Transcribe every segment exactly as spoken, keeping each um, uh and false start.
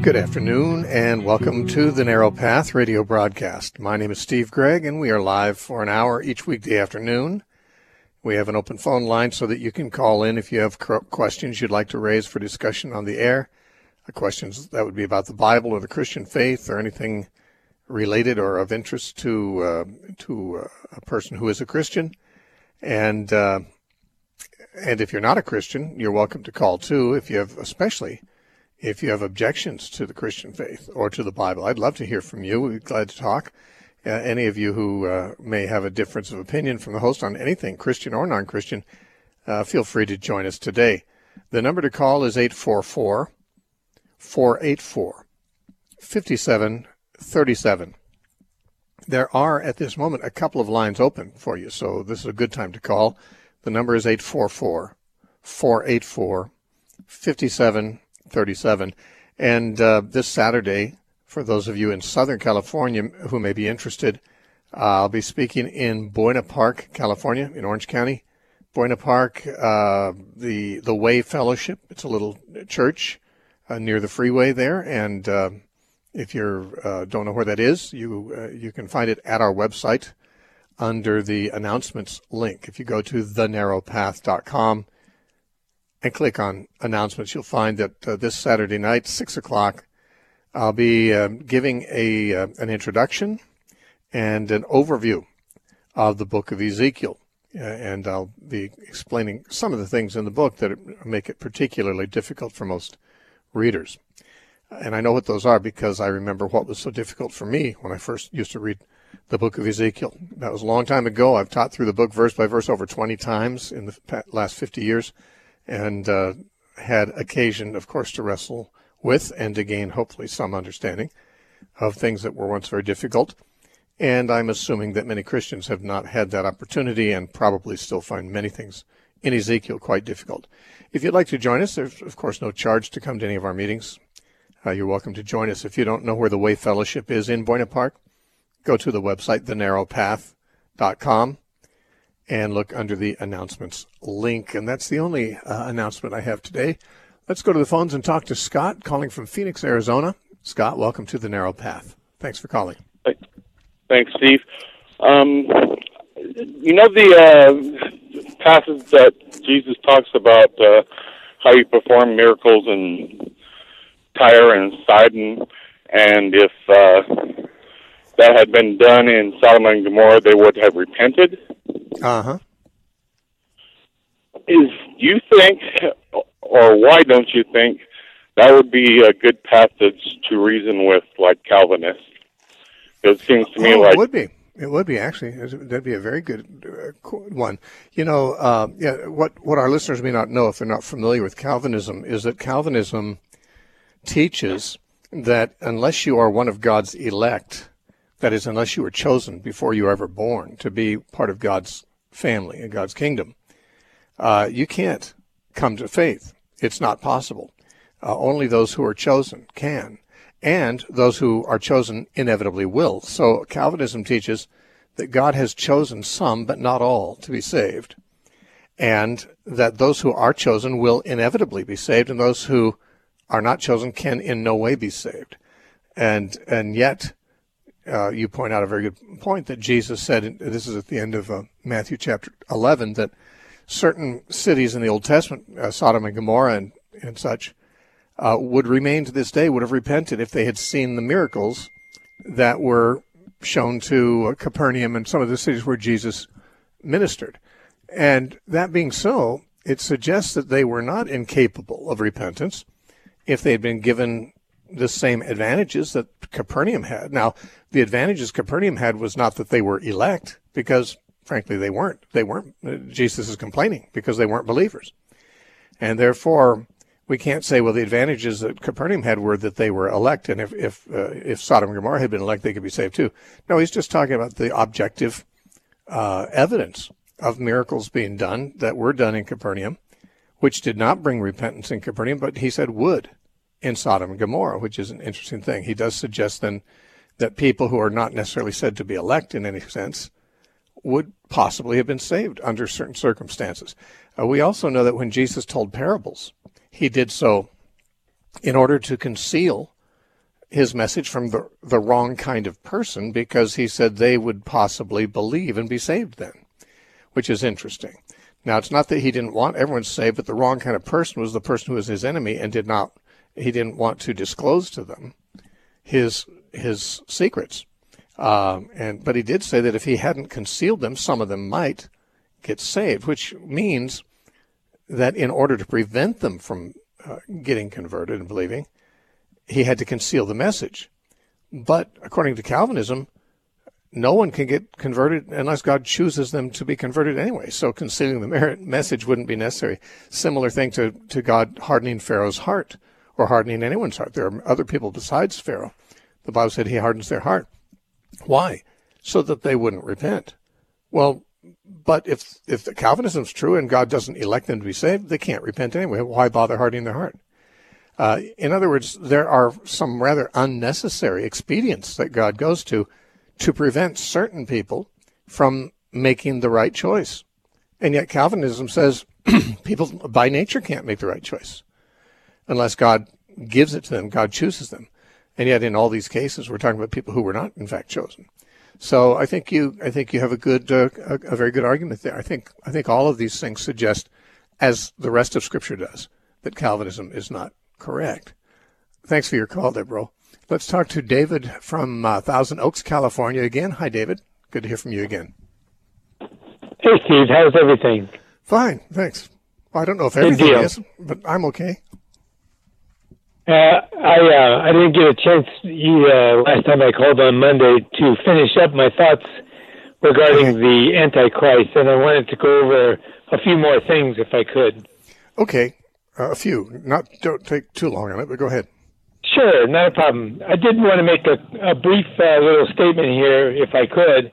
Good afternoon, and welcome to the Narrow Path radio broadcast. My name is Steve Gregg, and we are live for an hour each weekday afternoon. We have an open phone line so that you can call in if you have questions you'd like to raise for discussion on the air. Questions that would be about the Bible or the Christian faith or anything related or of interest to uh, to uh, a person who is a Christian. And uh, and if you're not a Christian, you're welcome to call too. If you have, especially if you have objections to the Christian faith or to the Bible, I'd love to hear from you. We'd be glad to talk. Uh, any of you who uh, may have a difference of opinion from the host on anything, Christian or non-Christian, uh, feel free to join us today. The number to call is eight four four, four eight four, five seven three seven. There are, at this moment, a couple of lines open for you, so this is a good time to call. The number is eight four four, four eight four, five seven three seven. And uh, this Saturday, for those of you in Southern California who may be interested, uh, I'll be speaking in Buena Park, California, in Orange County. Buena Park, uh, the the Way Fellowship. It's a little church uh, near the freeway there, and uh, if you uh, don't know where that is, you uh, you can find it at our website under the announcements link. If you go to the narrow path dot com and click on announcements, you'll find that uh, this Saturday night, six o'clock, I'll be uh, giving a uh, an introduction and an overview of the book of Ezekiel. Uh, and I'll be explaining some of the things in the book that make it particularly difficult for most readers. And I know what those are because I remember what was so difficult for me when I first used to read the book of Ezekiel. That was a long time ago. I've taught through the book verse by verse over twenty times in the last fifty years, and uh, had occasion, of course, to wrestle with and to gain, hopefully, some understanding of things that were once very difficult. And I'm assuming that many Christians have not had that opportunity and probably still find many things in Ezekiel quite difficult. If you'd like to join us, there's, of course, no charge to come to any of our meetings. Uh, you're welcome to join us. If you don't know where the Way Fellowship is in Buena Park, go to the website, the narrow path dot com, and look under the announcements link. And that's the only uh, announcement I have today. Let's go to the phones and talk to Scott, calling from Phoenix, Arizona. Scott, welcome to the Narrow Path. Thanks for calling. Thanks, Steve. Um, you know the uh, passage that Jesus talks about uh, how you perform miracles in Tyre and Sidon, and if uh, that had been done in Sodom and Gomorrah, they would have repented. Uh-huh. Is you think, or why don't you think, that would be a good passage to reason with, like Calvinists? It seems to me oh, like it would be. It would be, actually. That'd be a very good uh, one. You know, uh, yeah, what, what our listeners may not know if they're not familiar with Calvinism is that Calvinism teaches that unless you are one of God's elect, that is, unless you were chosen before you were ever born to be part of God's family and God's kingdom, uh, you can't come to faith. It's not possible. Uh, only those who are chosen can. And those who are chosen inevitably will. So Calvinism teaches that God has chosen some, but not all, to be saved. And that those who are chosen will inevitably be saved, and those who are not chosen can in no way be saved. And and yet, uh, you point out a very good point that Jesus said, and this is at the end of uh, Matthew chapter eleven, that certain cities in the Old Testament, uh, Sodom and Gomorrah and, and such, Uh, would remain to this day, would have repented if they had seen the miracles that were shown to uh, Capernaum and some of the cities where Jesus ministered. And that being so, it suggests that they were not incapable of repentance if they had been given the same advantages that Capernaum had. Now, the advantages Capernaum had was not that they were elect, because, frankly, they weren't. They weren't. Uh, Jesus is complaining because they weren't believers. And therefore, we can't say, well, the advantages that Capernaum had were that they were elect, and if if uh, if Sodom and Gomorrah had been elect, they could be saved too. No, he's just talking about the objective uh, evidence of miracles being done that were done in Capernaum, which did not bring repentance in Capernaum, but he said would in Sodom and Gomorrah, which is an interesting thing. He does suggest then that people who are not necessarily said to be elect in any sense would possibly have been saved under certain circumstances. Uh, we also know that when Jesus told parables, he did so in order to conceal his message from the, the wrong kind of person, because he said they would possibly believe and be saved then, which is interesting. Now, it's not that he didn't want everyone saved, but the wrong kind of person was the person who was his enemy and did not, he didn't want to disclose to them his his secrets. Um, and but he did say that if he hadn't concealed them, some of them might get saved, which means that in order to prevent them from uh, getting converted and believing, he had to conceal the message. But according to Calvinism, no one can get converted unless God chooses them to be converted anyway. So concealing the merit message wouldn't be necessary. Similar thing to, to God hardening Pharaoh's heart or hardening anyone's heart. There are other people besides Pharaoh. The Bible said he hardens their heart. Why? So that they wouldn't repent. Well, but if if the Calvinism's true and God doesn't elect them to be saved, they can't repent anyway. Why bother hardening their heart? Uh, in other words, there are some rather unnecessary expedients that God goes to to prevent certain people from making the right choice. And yet Calvinism says people by nature can't make the right choice unless God gives it to them, God chooses them. And yet in all these cases, we're talking about people who were not, in fact, chosen. So I think you, I think you have a good, uh, a, a very good argument there. I think, I think all of these things suggest, as the rest of Scripture does, that Calvinism is not correct. Thanks for your call there, bro. Let's talk to David from uh, Thousand Oaks, California again. Hi, David. Good to hear from you again. Hey, Steve. How's everything? Fine, thanks. Well, I don't know if everything is, but I'm okay. Uh, I uh, I didn't get a chance uh, last time I called on Monday to finish up my thoughts regarding okay. the Antichrist, and I wanted to go over a few more things if I could. Okay, uh, a few. Not don't take too long on it, but go ahead. Sure, not a problem. I did want to make a, a brief uh, little statement here, if I could.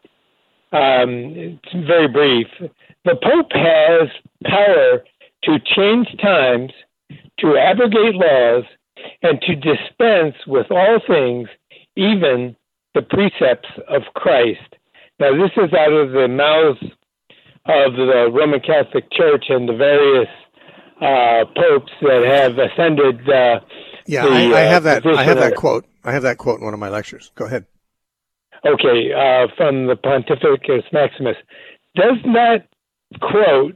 Um, it's very brief. The Pope has power to change times, to abrogate laws, and to dispense with all things, even the precepts of Christ. Now, this is out of the mouths of the Roman Catholic Church and the various uh, popes that have ascended. Uh, yeah, the, I, I have that. I have that of, quote. I have that quote in one of my lectures. Go ahead. Okay, uh, from the Pontificus Maximus. Does that quote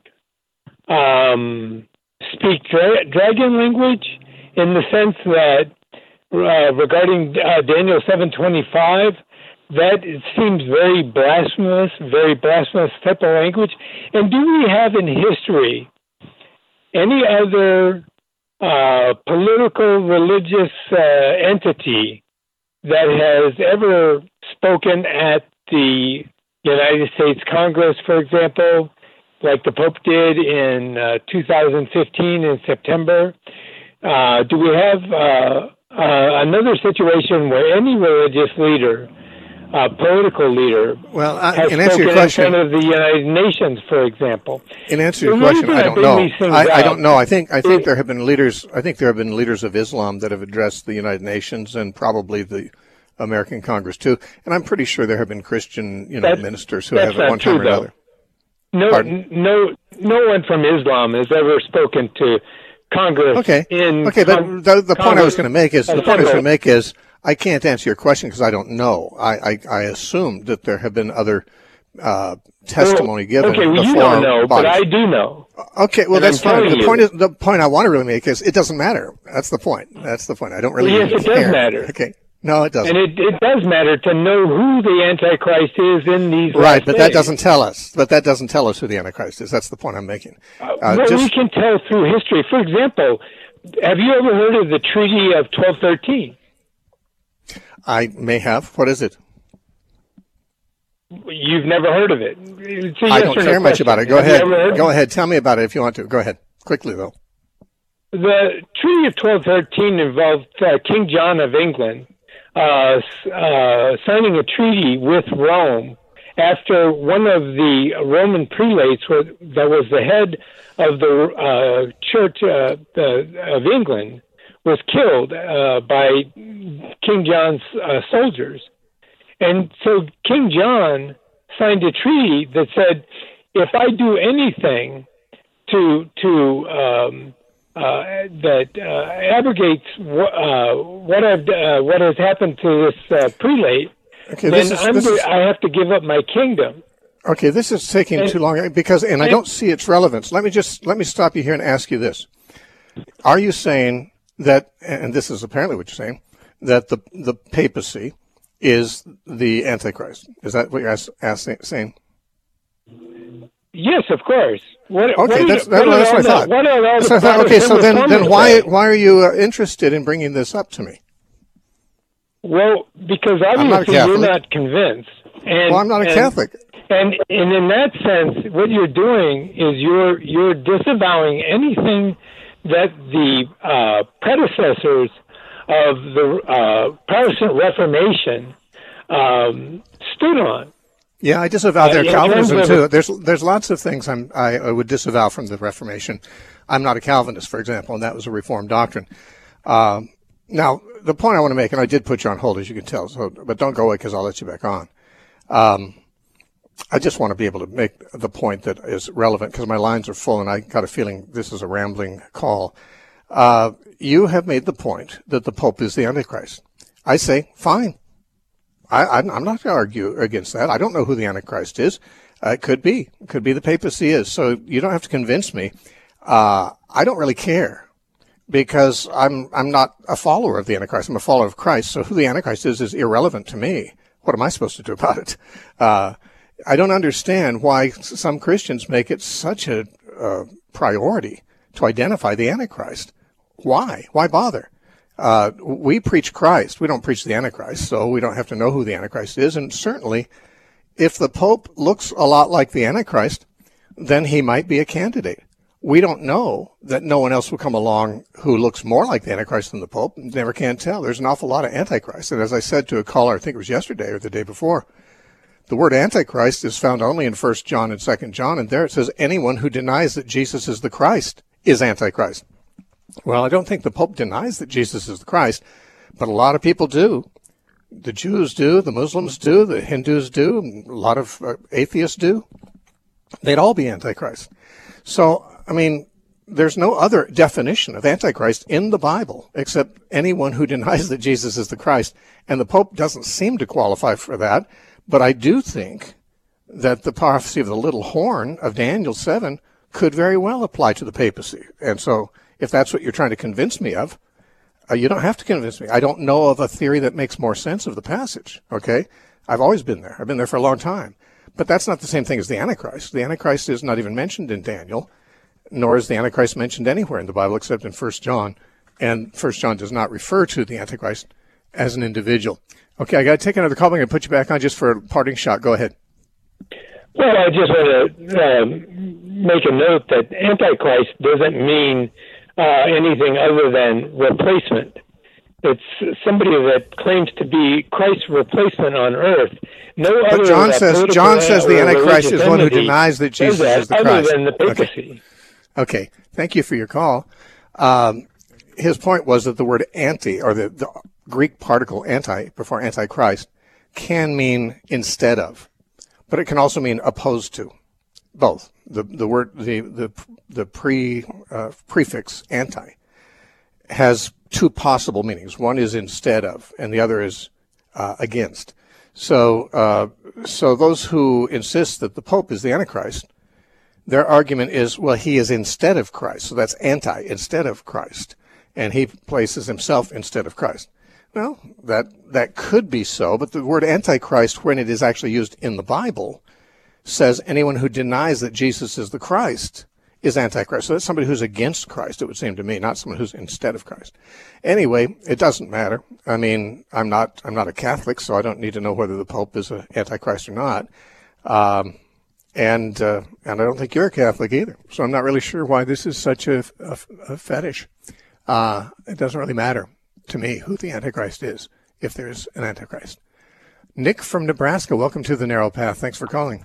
um, speak dra- dragon language? In the sense that uh, regarding uh, Daniel seven twenty-five, that it seems very blasphemous, very blasphemous type of language. And do we have in history any other uh, political, religious uh, entity that has ever spoken at the United States Congress, for example, like the Pope did in uh, two thousand fifteen in September? Uh, do we have uh, uh, another situation where any religious leader, uh, political leader, well, I, has in answer spoken your question, in front of the United Nations, for example? In answer to your question, I don't know. I, I don't know. I think I think there have been leaders. I think there have been leaders of Islam that have addressed the United Nations and probably the American Congress too. And I'm pretty sure there have been Christian, you know, ministers who have at one time or another. No, Pardon? no, no one from Islam has ever spoken to Congress. Okay. In okay, but con- the, the point Congress I was going to make is the point I was going to make is I can't answer your question because I don't know. I I, I assumed that there have been other uh, testimony well, given. Okay, well, before you don't know, bodies. but I do know. Okay, well and that's I'm fine. The you. point is the point I want to really make is it doesn't matter. That's the point. That's the point. I don't really. Well, yes, it care. does matter. Okay. No, it doesn't. And it, it does matter to know who the Antichrist is in these right, but days. that doesn't tell us. But that doesn't tell us who the Antichrist is. That's the point I'm making. Uh, uh, well, just, we can tell through history. For example, have you ever heard of the Treaty of twelve thirteen? I may have. What is it? You've never heard of it. It's a I yes don't or no care much question. about it. Go have ahead. Go ahead. Tell me about it if you want to. Go ahead. Quickly, though. The Treaty of twelve thirteen involved uh, King John of England uh, uh, signing a treaty with Rome after one of the Roman prelates was, that was the head of the uh, Church uh, the, of England was killed uh, by King John's uh, soldiers. And so King John signed a treaty that said, if I do anything to to um, uh, that uh, abrogates wh- uh, what I've uh, what has happened to this uh, prelate, okay, then this is, I'm this go- is, I have to give up my kingdom. okay, this is taking And- too long because, and I and- don't see its relevance. Let me just let me stop you here and ask you this: are you saying that, and this is apparently what you're saying, that the the papacy is the Antichrist? Is that what you're ask, ask, saying? Yes, of course. What, Okay, what are, that's, the- that, what are that's all what I the- thought. What are all That's the what I thought. Okay, so Protestant then, then reformers why say? why are you uh, interested in bringing this up to me? Well, because I'm not a obviously you're Catholic. not convinced. And, Well, I'm not a and, Catholic. And and in that sense, what you're doing is you're you're disavowing anything that the uh, predecessors of the uh, Protestant Reformation um, stood on. Yeah, I disavow their Uh, in Calvinism terms of- too. There's there's lots of things I'm, I, I would disavow from the Reformation. I'm not a Calvinist, for example, and that was a Reformed doctrine. Um, now, the point I want to make, and I did put you on hold, as you can tell, so but don't go away because I'll let you back on. Um, I just want to be able to make the point that is relevant because my lines are full, and I got a feeling this is a rambling call. Uh, you have made the point that the Pope is the Antichrist. I say, fine. I, I'm, I'm not going to argue against that. I don't know who the Antichrist is. Uh, it could be. It could be the papacy is. So you don't have to convince me. Uh, I don't really care because I'm I'm not a follower of the Antichrist. I'm a follower of Christ. So who the Antichrist is is irrelevant to me. What am I supposed to do about it? Uh, I don't understand why some Christians make it such a uh, priority to identify the Antichrist. Why? Why bother? Uh, we preach Christ. We don't preach the Antichrist, so we don't have to know who the Antichrist is. And certainly, if the Pope looks a lot like the Antichrist, then he might be a candidate. We don't know that no one else will come along who looks more like the Antichrist than the Pope. Never can tell. There's an awful lot of Antichrist. And as I said to a caller, I think it was yesterday or the day before, the word Antichrist is found only in First John and Second John, and there it says anyone who denies that Jesus is the Christ is Antichrist. Well, I don't think the Pope denies that Jesus is the Christ, but a lot of people do. The Jews do, the Muslims do, the Hindus do, a lot of uh, atheists do. They'd all be Antichrist. So, I mean, there's no other definition of Antichrist in the Bible except anyone who denies that Jesus is the Christ. And the Pope doesn't seem to qualify for that. But I do think that the prophecy of the little horn of Daniel seven could very well apply to the papacy. And so if that's what you're trying to convince me of, uh, you don't have to convince me. I don't know of a theory that makes more sense of the passage, okay? I've always been there. I've been there for a long time. But that's not the same thing as the Antichrist. The Antichrist is not even mentioned in Daniel, nor is the Antichrist mentioned anywhere in the Bible except in First John. And First John does not refer to the Antichrist as an individual. Okay, I got to take another call. I'm going to put you back on just for a parting shot. Go ahead. Well, I just want to um, make a note that Antichrist doesn't mean uh, anything other than replacement. It's somebody that claims to be Christ's replacement on earth. No But other John uh, says political John says the or Antichrist is religious one who entity denies that does Jesus that is the other Christ. than the Okay. papacy. Okay. Thank you for your call. Um, his point was that the word anti, or the, the Greek particle anti before antichrist, can mean instead of, but it can also mean opposed to. Both. The the word the the the pre uh, prefix anti has two possible meanings. One is instead of, and the other is uh, against. So uh, so those who insist that the Pope is the Antichrist, their argument is, well, he is instead of Christ. So that's anti, instead of Christ. And he places himself instead of Christ. Well, that that could be so, but the word Antichrist, when it is actually used in the Bible, says anyone who denies that Jesus is the Christ is Antichrist. So that's somebody who's against Christ, it would seem to me, not someone who's instead of Christ. Anyway, it doesn't matter. I mean, I'm not I'm not a Catholic, so I don't need to know whether the Pope is an Antichrist or not. Um, and uh, and I don't think you're a Catholic either. So I'm not really sure why this is such a, a, a fetish. Uh, it doesn't really matter to me who the Antichrist is, if there's an Antichrist. Nick from Nebraska, welcome to The Narrow Path. Thanks for calling.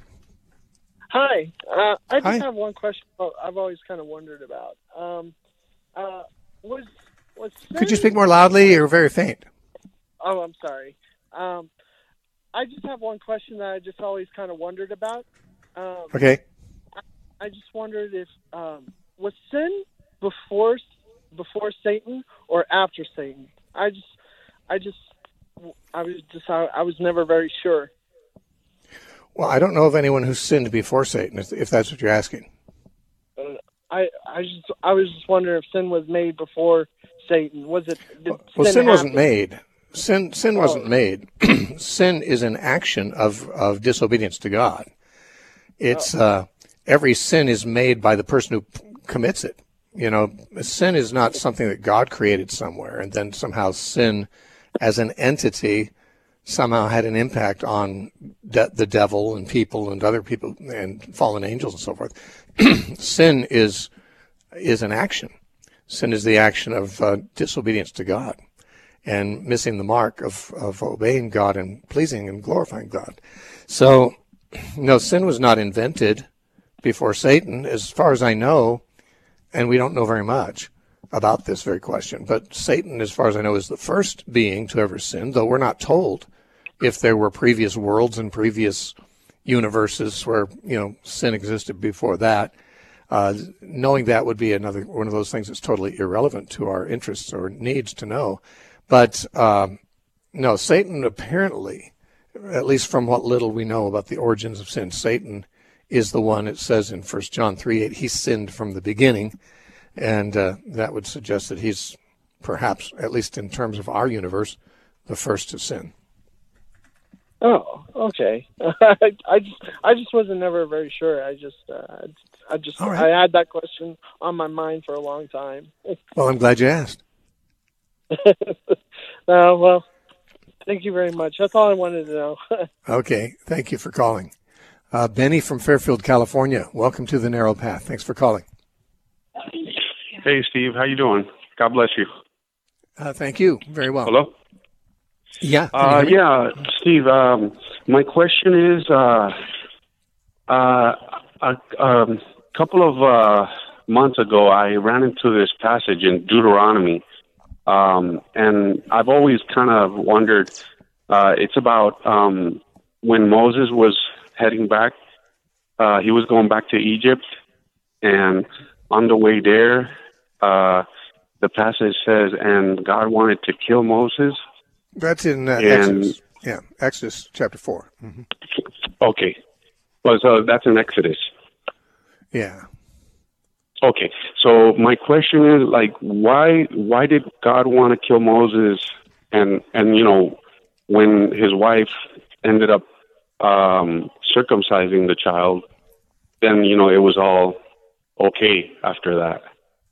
Hi. Uh, I just Hi. have one question I've always kind of wondered about. Um, uh, was was Could you sin- speak more loudly? You're very faint. Oh, I'm sorry. Um, I just have one question that I just always kind of wondered about. Um, Okay. I just wondered if um, was sin before before Satan or after Satan? I just, I just, I was just, I, I was never very sure. Well, I don't know of anyone who sinned before Satan, if, if that's what you're asking. Uh, I, I just, I was just wondering if sin was made before Satan. Was it? Did Well, sin, sin wasn't happen? made. Sin, sin wasn't Oh. made. Sin is an action of, of disobedience to God. It's uh, every sin is made by the person who p- commits it. You know, sin is not something that God created somewhere, and then somehow sin, as an entity, somehow had an impact on de- the devil and people and other people and fallen angels and so forth. Sin is is an action. Sin is the action of uh, disobedience to God and missing the mark of, of obeying God and pleasing and glorifying God. So, no, sin was not invented before Satan, as far as I know, and we don't know very much about this very question. But Satan, as far as I know, is the first being to ever sin, though we're not told if there were previous worlds and previous universes where, you know, sin existed before that. Uh, knowing that would be another one of those things that's totally irrelevant to our interests or needs to know. But um, no, Satan apparently, at least from what little we know about the origins of sin, Satan is the one, it says in First John three eight, he sinned from the beginning. And uh, that would suggest that he's perhaps, at least in terms of our universe, the first to sin. Oh, okay. I, I just, I just wasn't never very sure. I just, uh, I just, All right. I had that question on my mind for a long time. Well, I'm glad you asked. uh, well, thank you very much. That's all I wanted to know. Okay, thank you for calling. Uh, Benny from Fairfield, California. Welcome to the Narrow Path. Thanks for calling. Hey, Steve. How you doing? God bless you. Uh, thank you. Very well. Hello? Yeah. can you Uh, hear me? yeah, Steve, um, my question is, uh, uh, a um, couple of uh, months ago, I ran into this passage in Deuteronomy, um, and I've always kind of wondered, uh, it's about um, when Moses was heading back, uh, he was going back to Egypt, and on the way there, uh, the passage says, and God wanted to kill Moses. That's in uh, and- Exodus. Yeah, Exodus chapter four. Mm-hmm. Okay. Well, so that's in Exodus. Yeah. Okay. So my question is, like, why why did God want to kill Moses? And, and you know, when his wife ended up um, circumcising the child, then, you know, it was all okay after that.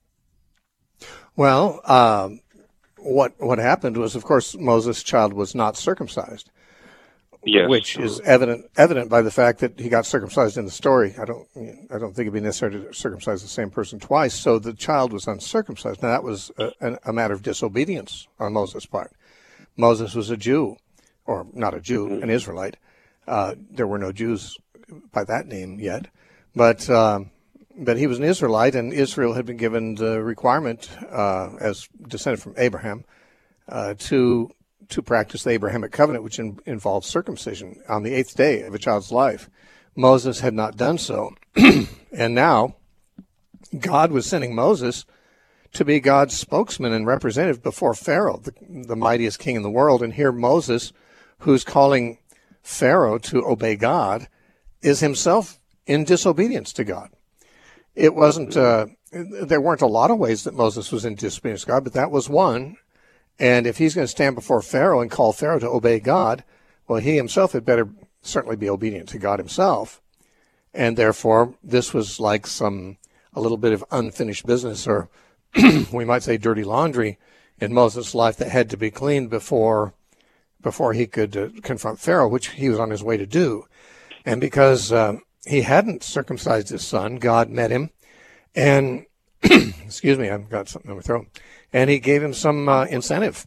Well, um, what what happened was, of course, Moses' child was not circumcised, Yes. which is evident evident by the fact that he got circumcised in the story. I don't I don't think it'd be necessary to circumcise the same person twice. So the child was uncircumcised. Now that was a, a matter of disobedience on Moses' part. Moses was a Jew, or not a Jew, an Israelite. Uh, there were no Jews by that name yet, but um, but he was an Israelite, and Israel had been given the requirement, uh, as descended from Abraham, uh, to to practice the Abrahamic covenant, which in, involves circumcision on the eighth day of a child's life. Moses had not done so, and now God was sending Moses to be God's spokesman and representative before Pharaoh, the, the mightiest king in the world. And here Moses, who's calling Pharaoh to obey God, is himself in disobedience to God. It wasn't, uh, there weren't a lot of ways that Moses was in disobedience to God, but that was one. And if he's going to stand before Pharaoh and call Pharaoh to obey God, well, he himself had better certainly be obedient to God himself. And therefore, this was like some, a little bit of unfinished business, or we might say dirty laundry in Moses' life that had to be cleaned before before he could uh, confront Pharaoh, which he was on his way to do. And because uh, he hadn't circumcised his son, God met him and, excuse me, I've got something in my throat, and he gave him some uh, incentive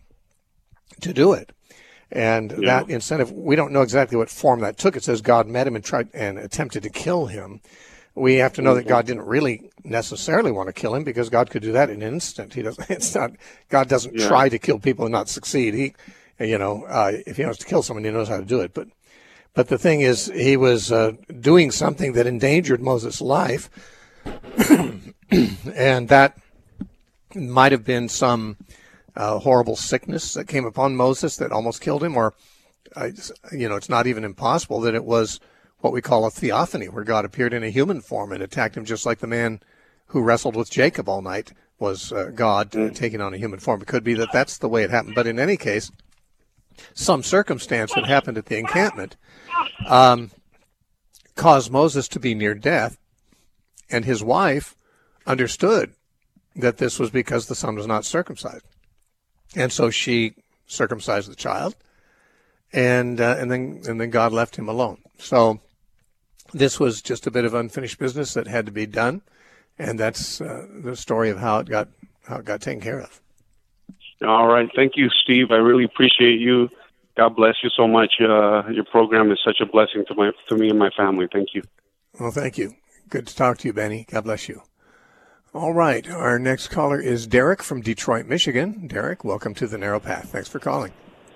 to do it. And Yeah. that incentive, we don't know exactly what form that took. It says God met him and tried and attempted to kill him. We have to know that God didn't really necessarily want to kill him, because God could do that in an instant. He doesn't. It's not. God doesn't Yeah. try to kill people and not succeed. He, you know, uh, if he wants to kill someone, he knows how to do it. But, but the thing is, he was uh, doing something that endangered Moses' life, and that It might have been some uh, horrible sickness that came upon Moses that almost killed him, or, uh, you know, it's not even impossible that it was what we call a theophany, where God appeared in a human form and attacked him, just like the man who wrestled with Jacob all night was uh, God uh, taking on a human form. It could be that that's the way it happened. But in any case, some circumstance that happened at the encampment um, caused Moses to be near death, and his wife understood that this was because the son was not circumcised. And so she circumcised the child, and uh, and then and then God left him alone. So this was just a bit of unfinished business that had to be done, and that's uh, the story of how it got how it got taken care of. All right. Thank you, Steve. I really appreciate you. God bless you so much. Uh, your program is such a blessing to my to me and my family. Thank you. Well, thank you. Good to talk to you, Benny. God bless you. All right. Our next caller is Derek from Detroit, Michigan. Derek, welcome to The Narrow Path. Thanks for calling.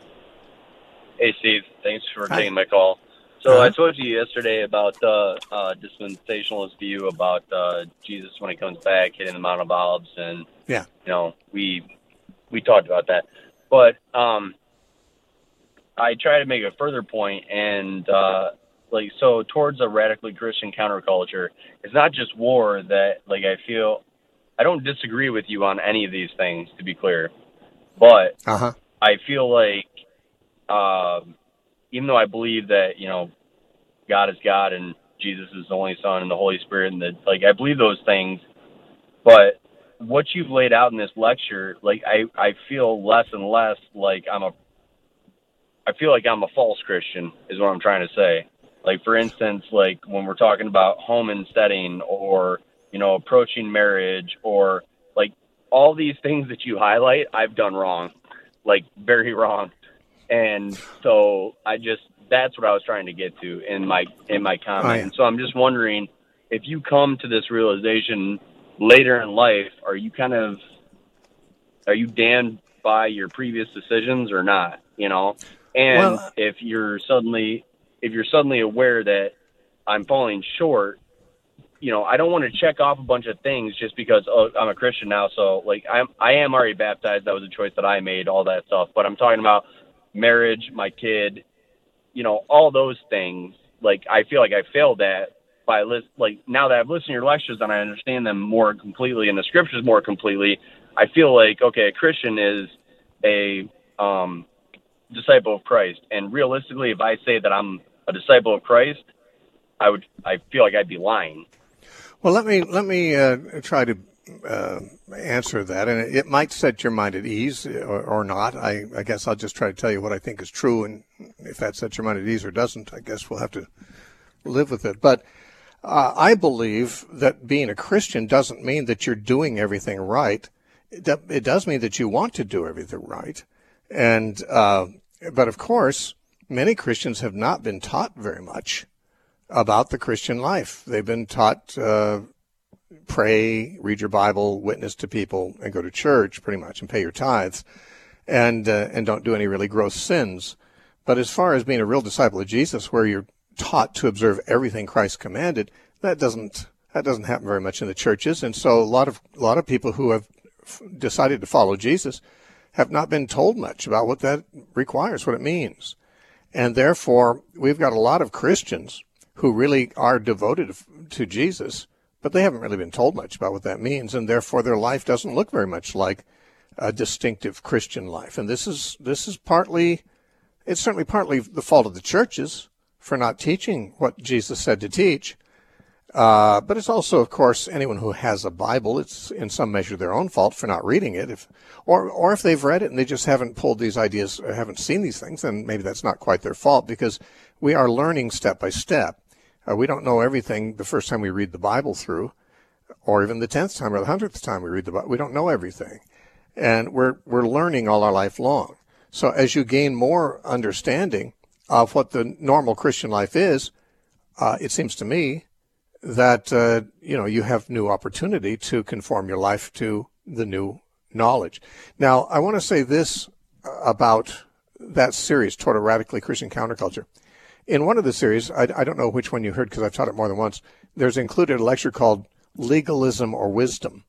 Hey, Steve. Thanks for Hi. taking my call. So Uh-huh. I told you yesterday about the uh, dispensationalist view about uh, Jesus when he comes back hitting the Mount of Olives, and Yeah. you know we we talked about that. But um, I try to make a further point, and uh, like so towards a radically Christian counterculture, it's not just war that like I feel. I don't disagree with you on any of these things, to be clear, but Uh-huh. I feel like. Um, even though I believe that, you know, God is God and Jesus is the only Son and the Holy Spirit, and that, like, I believe those things, but what you've laid out in this lecture, like, I, I feel less and less like I'm a, I feel like I'm a false Christian is what I'm trying to say. Like, for instance, like when we're talking about home and setting, or, you know, approaching marriage, or like all these things that you highlight, I've done wrong, like very wrong. And so I just, that's what I was trying to get to in my, in my comment. Oh, yeah. And so I'm just wondering, if you come to this realization later in life, are you kind of, are you damned by your previous decisions or not, you know? And Well, if you're suddenly, if you're suddenly aware that I'm falling short, you know, I don't want to check off a bunch of things just because, oh, I'm a Christian now. So like, I'm, I am already baptized. That was a choice that I made, all that stuff. But I'm talking about marriage, my kid, you know, all those things. Like, I feel like I failed at by list. Like, now that I've listened to your lectures and I understand them more completely and the scriptures more completely, I feel like, okay, a Christian is a um, disciple of Christ. And realistically, if I say that I'm a disciple of Christ, I would, I feel like I'd be lying. Well, let me let me uh, try to uh, answer that, and it, it might set your mind at ease or, or not. I, I guess I'll just try to tell you what I think is true, and if that sets your mind at ease or doesn't, I guess we'll have to live with it. But uh, I believe that being a Christian doesn't mean that you're doing everything right. It, it does mean that you want to do everything right, and uh, but of course, many Christians have not been taught very much about the Christian life. They've been taught uh, pray, read your Bible, witness to people, and go to church pretty much, and pay your tithes, and uh, and don't do any really gross sins. But as far as being a real disciple of Jesus, where you're taught to observe everything Christ commanded, that doesn't that doesn't happen very much in the churches. And so a lot of a lot of people who have f- decided to follow Jesus have not been told much about what that requires, what it means. And therefore, we've got a lot of Christians who really are devoted to Jesus, but they haven't really been told much about what that means, and therefore their life doesn't look very much like a distinctive Christian life. And this is this is partly, it's certainly partly the fault of the churches for not teaching what Jesus said to teach, uh, but it's also, of course, anyone who has a Bible, it's in some measure their own fault for not reading it, if or or if they've read it and they just haven't pulled these ideas, or haven't seen these things, then maybe that's not quite their fault, because we are learning step by step. Uh, we don't know everything the first time we read the Bible through, or even the tenth time or the hundredth time we read the Bible. We don't know everything. And we're we're learning all our life long. So as you gain more understanding of what the normal Christian life is, uh, it seems to me that, uh, you know, you have new opportunity to conform your life to the new knowledge. Now, I want to say this about that series, Toward a Radically Christian Counterculture. In one of the series, I, I don't know which one you heard because I've taught it more than once, there's included a lecture called Legalism or Wisdom.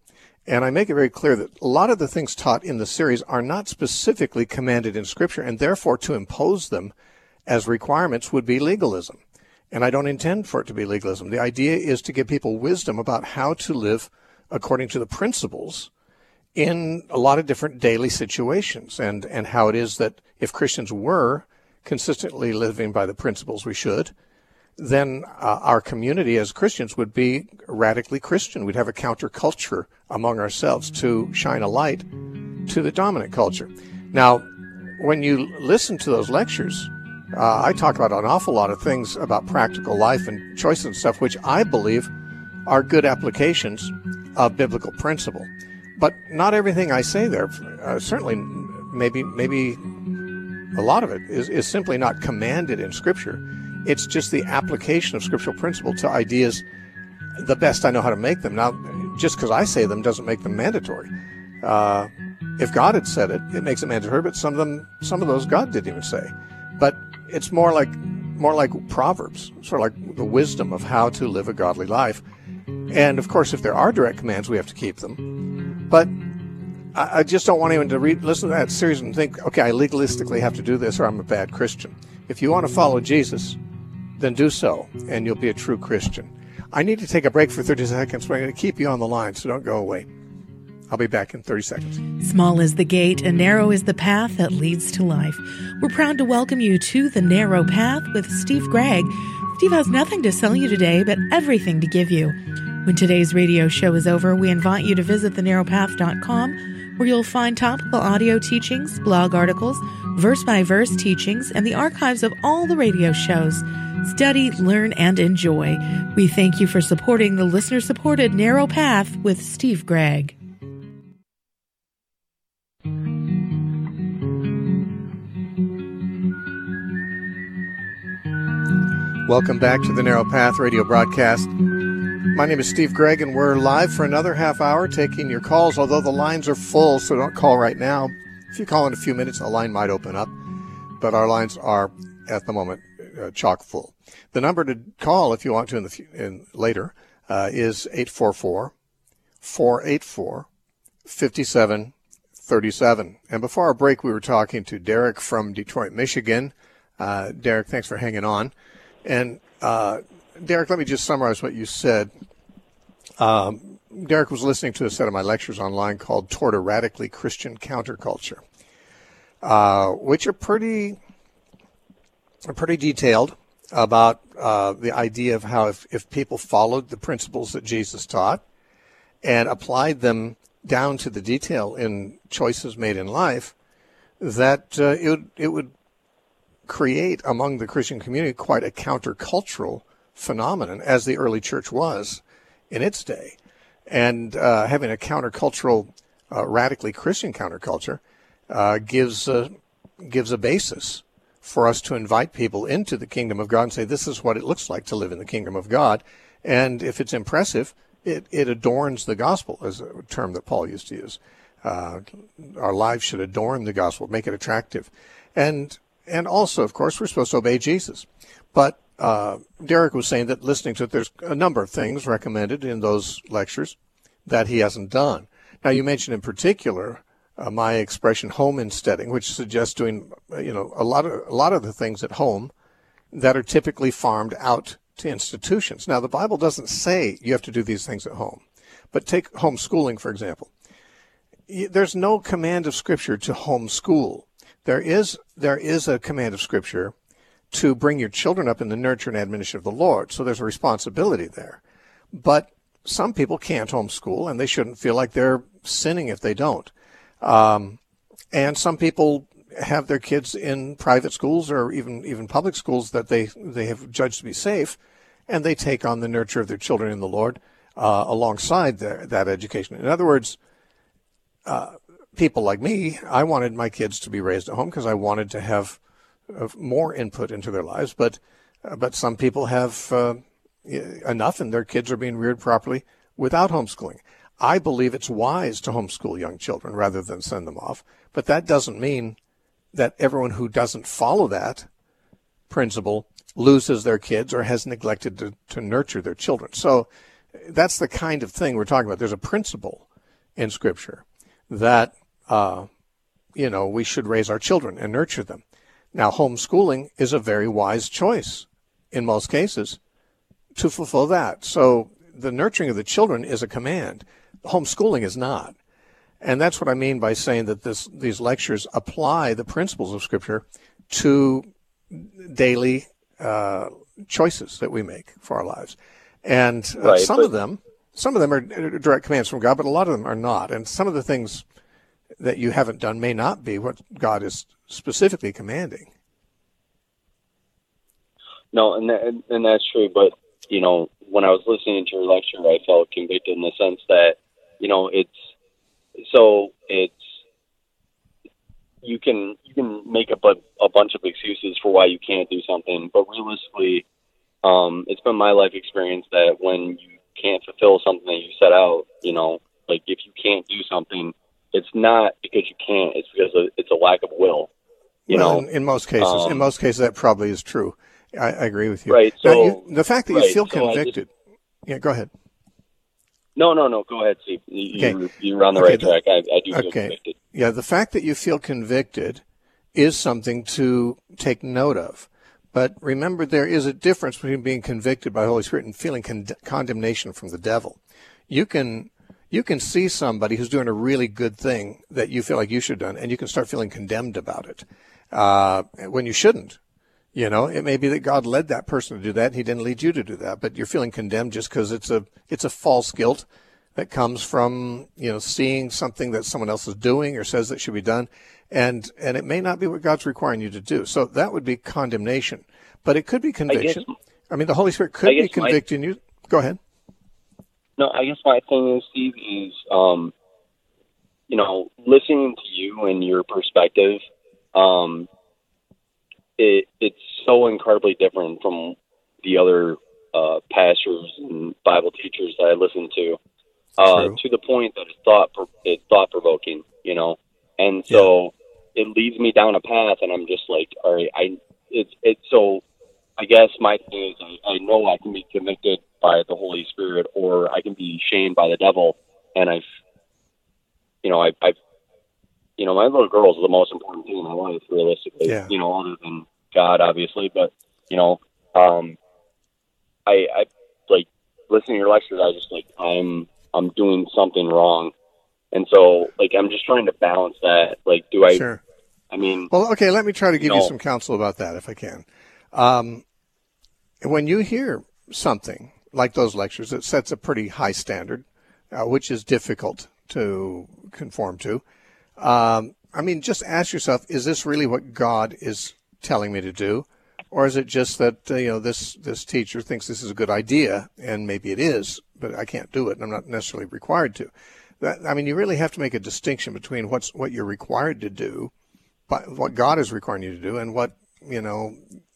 And I make it very clear that a lot of the things taught in the series are not specifically commanded in Scripture, and therefore to impose them as requirements would be legalism. And I don't intend for it to be legalism. The idea is to give people wisdom about how to live according to the principles in a lot of different daily situations, and, and how it is that if Christians were consistently living by the principles we should, then uh, our community as Christians would be radically Christian. We'd have a counterculture among ourselves to shine a light to the dominant culture. Now, when you listen to those lectures, uh, I talk about an awful lot of things about practical life and choices and stuff, which I believe are good applications of biblical principle. But not everything I say there, uh, certainly maybe maybe a lot of it is, is simply not commanded in Scripture. It's just the application of scriptural principle to ideas the best I know how to make them. Now, just because I say them doesn't make them mandatory. Uh, if God had said it, it makes it mandatory, but some of them, some of those God didn't even say. But it's more like, more like Proverbs, sort of like the wisdom of how to live a godly life. And of course, if there are direct commands, we have to keep them. But I, I just don't want anyone to read, listen to that series and think, okay, I legalistically have to do this or I'm a bad Christian. If you want to follow Jesus, then do so, and you'll be a true Christian. I need to take a break for thirty seconds, but I'm going to keep you on the line, so don't go away. I'll be back in thirty seconds. Small is the gate and narrow is the path that leads to life. We're proud to welcome you to The Narrow Path with Steve Gregg. Steve has nothing to sell you today, but everything to give you. When today's radio show is over, we invite you to visit the narrow path dot com, where you'll find topical audio teachings, blog articles, verse-by-verse teachings, and the archives of all the radio shows. Study, learn, and enjoy. We thank you for supporting the listener-supported Narrow Path with Steve Gregg. Welcome back to the Narrow Path radio broadcast. My name is Steve Gregg, and we're live for another half hour taking your calls, although the lines are full, so don't call right now. If you call in a few minutes, a line might open up, but our lines are, at the moment, uh, chock full. The number to call, if you want to in the few, in later, uh, is eight four four, four eight four, five seven three seven. And before our break, we were talking to Derek from Detroit, Michigan. Uh, Derek, thanks for hanging on. And uh, Derek, let me just summarize what you said. Um, Derek was listening to a set of my lectures online called Toward a Radically Christian Counterculture, uh, which are pretty, are pretty detailed about uh, the idea of how if, if people followed the principles that Jesus taught and applied them down to the detail in choices made in life, that uh, it would, it would create among the Christian community quite a countercultural phenomenon, as the early church was in its day. And uh, having a countercultural, uh, radically Christian counterculture uh, gives, uh, gives a basis for us to invite people into the kingdom of God and say, this is what it looks like to live in the kingdom of God. And if it's impressive, it, it adorns the gospel, is a term that Paul used to use. Uh, our lives should adorn the gospel, make it attractive. And and also, of course, we're supposed to obey Jesus. But uh, Derek was saying that listening to it, there's a number of things recommended in those lectures that he hasn't done. Now, you mentioned in particular uh, my expression homesteading, which suggests doing, you know, a lot of a lot of the things at home that are typically farmed out to institutions. Now, the Bible doesn't say you have to do these things at home, but take homeschooling, for example. There's no command of Scripture to homeschool. There is there is a command of Scripture to bring your children up in the nurture and admonition of the Lord. So there's a responsibility there. But some people can't homeschool, and they shouldn't feel like they're sinning if they don't. Um, and some people have their kids in private schools or even even public schools that they, they have judged to be safe, and they take on the nurture of their children in the Lord uh, alongside their, that education. In other words, uh, people like me, I wanted my kids to be raised at home because I wanted to have uh, more input into their lives. But uh, but some people have uh, enough, and their kids are being reared properly without homeschooling. I believe it's wise to homeschool young children rather than send them off. But that doesn't mean that everyone who doesn't follow that principle loses their kids or has neglected to, to nurture their children. So that's the kind of thing we're talking about. There's a principle in Scripture that, uh, you know, we should raise our children and nurture them. Now, homeschooling is a very wise choice in most cases to fulfill that. So the nurturing of the children is a command. Homeschooling is not. And that's what I mean by saying that this, these lectures apply the principles of Scripture to daily uh, choices that we make for our lives. And uh, right, some but- of them, some of them are direct commands from God, but a lot of them are not. And some of the things that you haven't done may not be what God is specifically commanding. No, and that, and that's true. But, you know, when I was listening to your lecture, I felt convicted in the sense that, you know, it's, so it's, you can, you can make up a, a bunch of excuses for why you can't do something, but realistically, um, it's been my life experience that when you can't fulfill something that you set out, you know, like if you can't do something, it's not because you can't, it's because of, it's a lack of will. You well, know, in, in most cases, um, in most cases, that probably is true. I, I agree with you. Right. Now, So you, the fact that right, you feel so convicted. Just, yeah, go ahead. No, no, no. Go ahead, Steve. You, Okay. You're, you're on the Okay, right the, track. I, I do feel okay. convicted. Yeah, the fact that you feel convicted is something to take note of. But remember, there is a difference between being convicted by the Holy Spirit and feeling con- condemnation from the devil. You can you can see somebody who's doing a really good thing that you feel like you should have done, and you can start feeling condemned about it uh, when you shouldn't. You know, it may be that God led that person to do that, and He didn't lead you to do that. But you're feeling condemned just because it's a it's a false guilt that comes from, you know, seeing something that someone else is doing or says that should be done. And and it may not be what God's requiring you to do. So that would be condemnation. But it could be conviction. I, guess, I mean, the Holy Spirit could be convicting my, you. Go ahead. No, I guess my thing is, Steve, is, um, you know, listening to you and your perspective, um, it, it's so incredibly different from the other uh, pastors and Bible teachers that I listen to, uh, to the point that it's thought it's thought provoking, you know, and so yeah. it leads me down a path, and I'm just like, all right, I it's it's so. I guess my thing is I, I know I can be convicted by the Holy Spirit, or I can be shamed by the devil, and I've, you know, I, I've, you know, my little girl is the most important thing in my life, realistically. Yeah. You know, other than God, obviously, but you know, um, I, I like listening to your lectures. I just like I'm, I'm doing something wrong, and so like I'm just trying to balance that. Like, do I? Sure. I mean, well, okay. Let me try to give you, know, you some counsel about that, if I can. Um, when you hear something like those lectures, it sets a pretty high standard, uh, which is difficult to conform to. Um, I mean, just ask yourself, is this really what God is telling me to do? Or is it just that, uh, you know, this, this teacher thinks this is a good idea, and maybe it is, but I can't do it, and I'm not necessarily required to. That, I mean, you really have to make a distinction between what's what you're required to do, but what God is requiring you to do, and what, you know,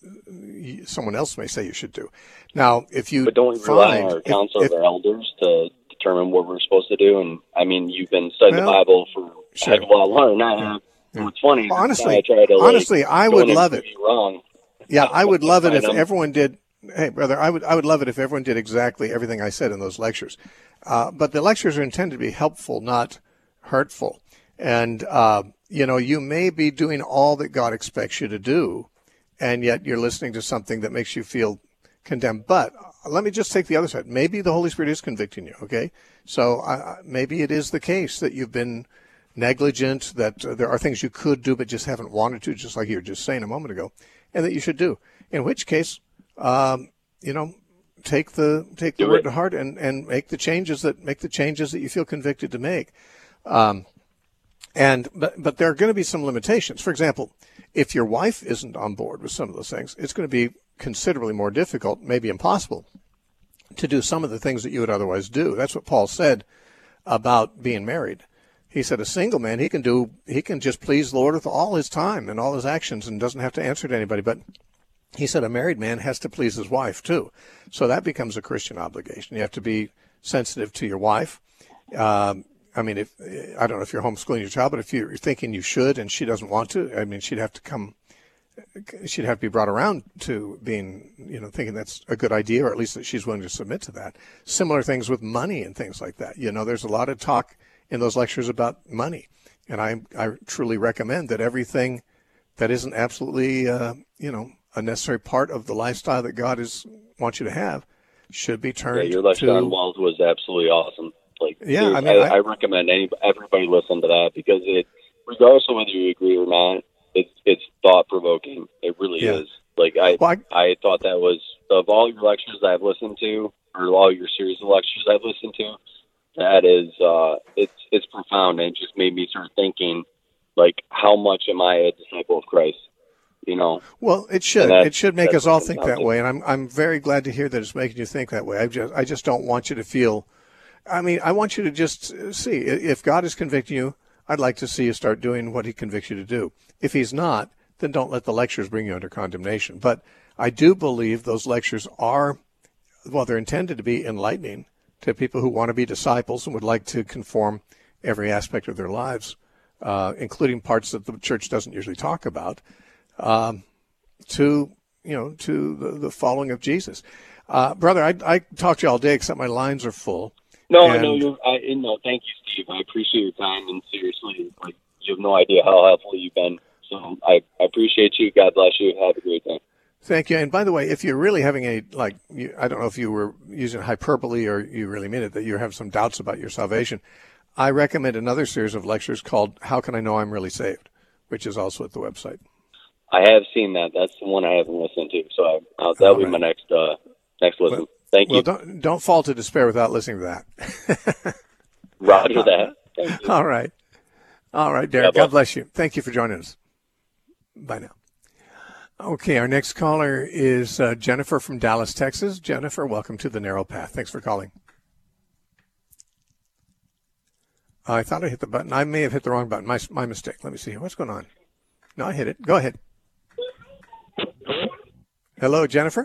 someone else may say you should do. Now, if you but don't we find, rely on our counsel if, of our elders to determine what we're supposed to do? And I mean, you've been studying well, the Bible for sure. a heck of a lot longer than I have. Yeah. So it's funny. Well, honestly, I try to, like, honestly, I would love it. Wrong. Yeah, I would love it if them. everyone did. Hey, brother, I would I would love it if everyone did exactly everything I said in those lectures. Uh, but the lectures are intended to be helpful, not hurtful. And uh, you know, you may be doing all that God expects you to do, and yet you're listening to something that makes you feel condemned. But let me just take the other side. Maybe the Holy Spirit is convicting you, okay? So uh, maybe it is the case that you've been negligent, that uh, there are things you could do but just haven't wanted to, just like you were just saying a moment ago, and that you should do. In which case, um, you know, take the take the do word it. to heart and, and make the changes that make the changes that you feel convicted to make. Um, and but but there are going to be some limitations. For example, if your wife isn't on board with some of those things, it's going to be considerably more difficult, maybe impossible, to do some of the things that you would otherwise do. That's what Paul said about being married. He said a single man, he can do, he can just please the Lord with all his time and all his actions and doesn't have to answer to anybody. But he said a married man has to please his wife too. So that becomes a Christian obligation. You have to be sensitive to your wife. Um, I mean, if I don't know if you're homeschooling your child, but if you're thinking you should and she doesn't want to, I mean, she'd have to come, she'd have to be brought around to being, you know, thinking that's a good idea, or at least that she's willing to submit to that. Similar things with money and things like that. You know, there's a lot of talk in those lectures about money. And I, I truly recommend that everything that isn't absolutely, uh, you know, a necessary part of the lifestyle that God is wants you to have should be turned Yeah, your lecture to, on wealth was absolutely awesome. Like, yeah, I I, mean, I, I recommend any everybody listen to that because it, regardless of whether you agree or not, it's it's thought provoking. It really Yeah. is. Like I, well, I, I thought that was of all your lectures I've listened to, or all your series of lectures I've listened to. That is, uh, it's it's profound, and it just made me start thinking, like, how much am I a disciple of Christ? You know. Well, it should. that, It should make us all think that to. way, and I'm I'm very glad to hear that it's making you think that way. I just I just don't want you to feel. I mean, I want you to just see if God is convicting you. I'd like to see you start doing what He convicts you to do. If He's not, then don't let the lectures bring you under condemnation. But I do believe those lectures are, well, they're intended to be enlightening to people who want to be disciples and would like to conform every aspect of their lives, uh, including parts that the church doesn't usually talk about, um, to, you know, to the, the following of Jesus. Uh, brother, I, I talked to you all day except my lines are full. No, and, no, you're, I, no, thank you, Steve. I appreciate your time, and seriously, like, you have no idea how helpful you've been. So I, I appreciate you. God bless you. Have a great day. Thank you. And by the way, if you're really having a, like, you, I don't know if you were using hyperbole or you really mean it, that you have some doubts about your salvation, I recommend another series of lectures called How Can I Know I'm Really Saved, which is also at the website. I have seen that. That's the one I haven't listened to. So I, I'll, that'll be right. my next uh, next listen. Well, Thank well, you. don't, don't fall to despair without listening to that. Roger that. Thank you. All right. All right, Derek. God bless you. Thank you for joining us. Bye now. Okay, our next caller is uh, Jennifer from Dallas, Texas. Jennifer, welcome to the Narrow Path. Thanks for calling. I thought I hit the button. I may have hit the wrong button. My my mistake. Let me see. What's going on? No, I hit it. Go ahead. Hello, Jennifer?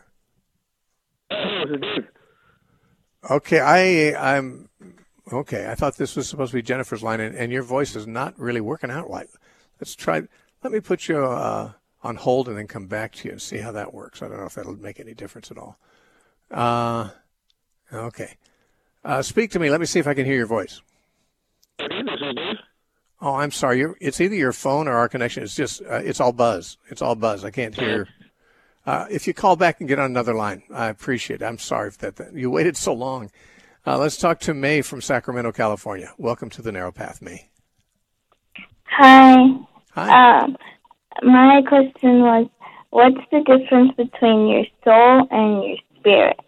Okay, I, I'm... Okay, I thought this was supposed to be Jennifer's line, and, and your voice is not really working out right. Let's try... Let me put you uh, on hold and then come back to you and see how that works. I don't know if that'll make any difference at all. Uh, okay. Uh, speak to me. Let me see if I can hear your voice. Oh, I'm sorry. You're, it's either your phone or our connection. It's just, uh, it's all buzz. It's all buzz. I can't hear. Uh, if you call back and get on another line, I appreciate it. I'm sorry for that. that you waited so long. Uh, let's talk to May from Sacramento, California. Welcome to the Narrow Path, May. Hi. Hi. Um, my question was, what's the difference between your soul and your spirit?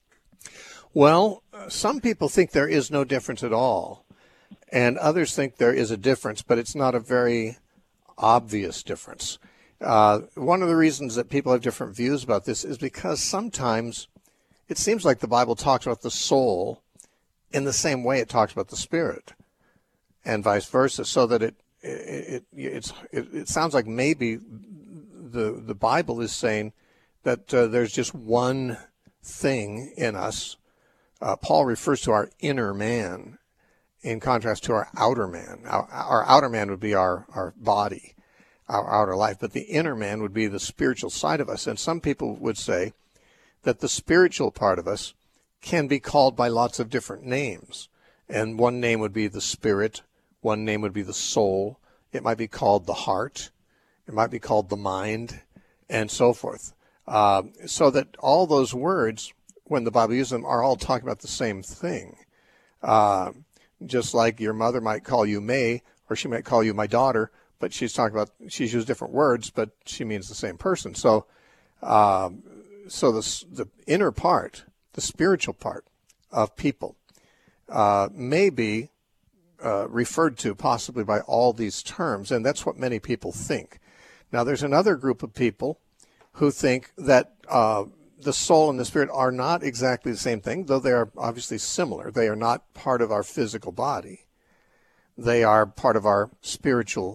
Well, uh, some people think there is no difference at all, and others think there is a difference, but it's not a very obvious difference. Uh, one of the reasons that people have different views about this is because sometimes it seems like the Bible talks about the soul in the same way it talks about the spirit, and vice versa, so that it it it, it's, it, it sounds like maybe the the Bible is saying that uh, there's just one thing in us. Uh, Paul refers to our inner man in contrast to our outer man. Our, our outer man would be our, our body, our outer life, but the inner man would be the spiritual side of us. And some people would say that the spiritual part of us can be called by lots of different names. And one name would be the spirit, one name would be the soul, it might be called the heart, it might be called the mind, and so forth. Uh, so that all those words, when the Bible uses them, are all talking about the same thing. Uh, just like your mother might call you May, or she might call you my daughter, but she's talking about, she's used different words, but she means the same person. So, um, so the, the inner part, the spiritual part of people, uh, may be uh, referred to possibly by all these terms, and that's what many people think. Now, there's another group of people who think that uh, the soul and the spirit are not exactly the same thing, though they are obviously similar. They are not part of our physical body. They are part of our spiritual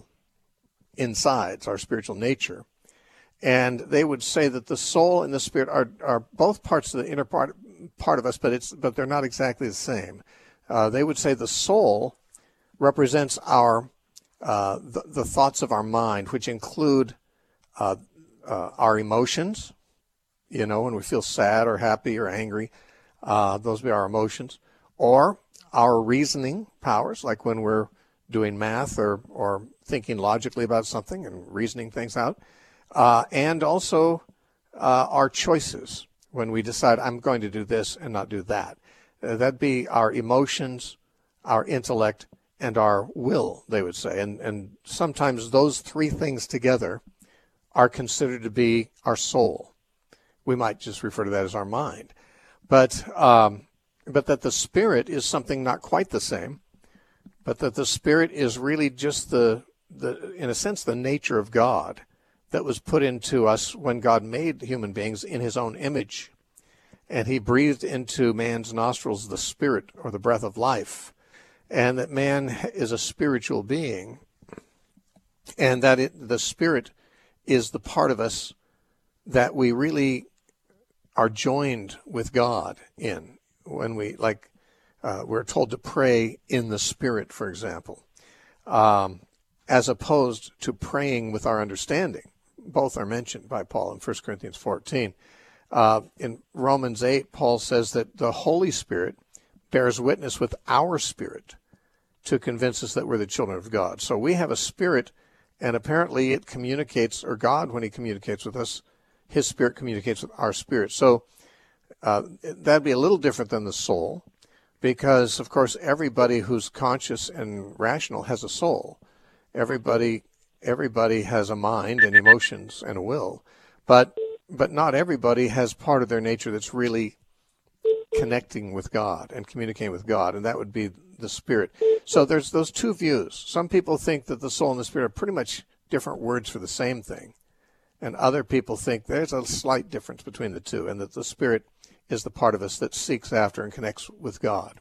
insides, our spiritual nature. And they would say that the soul and the spirit are, are both parts of the inner part part of us, but it's but they're not exactly the same. Uh, they would say the soul represents our uh, the, the thoughts of our mind, which include uh, uh, our emotions. You know, when we feel sad or happy or angry, uh, those would be our emotions, or our reasoning powers, like when we're doing math or, or thinking logically about something and reasoning things out, uh, and also uh, our choices when we decide I'm going to do this and not do that. Uh, that'd be our emotions, our intellect, and our will, they would say. And, and sometimes those three things together are considered to be our soul. We might just refer to that as our mind. But um, but that the spirit is something not quite the same, but that the spirit is really just the, the in a sense, the nature of God that was put into us when God made human beings in his own image. And he breathed into man's nostrils the spirit or the breath of life. And that man is a spiritual being. And that it, the spirit is the part of us that we really are joined with God in. When we, like, uh, we're told to pray in the spirit, for example, um, as opposed to praying with our understanding. Both are mentioned by Paul in First Corinthians fourteen. Uh, in Romans eight, Paul says that the Holy Spirit bears witness with our spirit to convince us that we're the children of God. So we have a spirit, and apparently it communicates, or God, when he communicates with us, his spirit communicates with our spirit. So uh, that'd be a little different than the soul, because, of course, everybody who's conscious and rational has a soul. Everybody everybody has a mind and emotions and a will, but but not everybody has part of their nature that's really connecting with God and communicating with God, and that would be the spirit. So there's those two views. Some people think that the soul and the spirit are pretty much different words for the same thing, and other people think there's a slight difference between the two, and that the spirit is the part of us that seeks after and connects with God.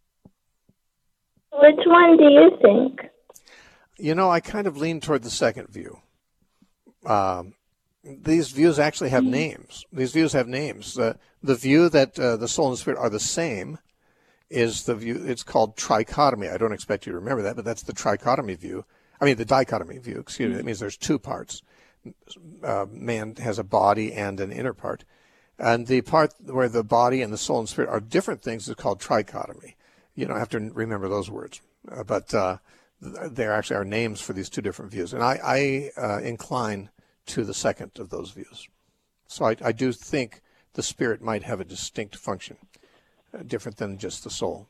Which one do you think? You know, I kind of lean toward the second view. Um, these views actually have names. These views have names. Uh, the view that uh, the soul and the spirit are the same is the view, it's called trichotomy. I don't expect you to remember that, but that's the trichotomy view. I mean, the dichotomy view, excuse me. That means there's two parts. Uh, man has a body and an inner part. And the part where the body and the soul and spirit are different things is called trichotomy. You don't have to remember those words. Uh, but uh, there actually are names for these two different views. And I, I uh, incline to the second of those views. So I, I do think the spirit might have a distinct function, uh, different than just the soul.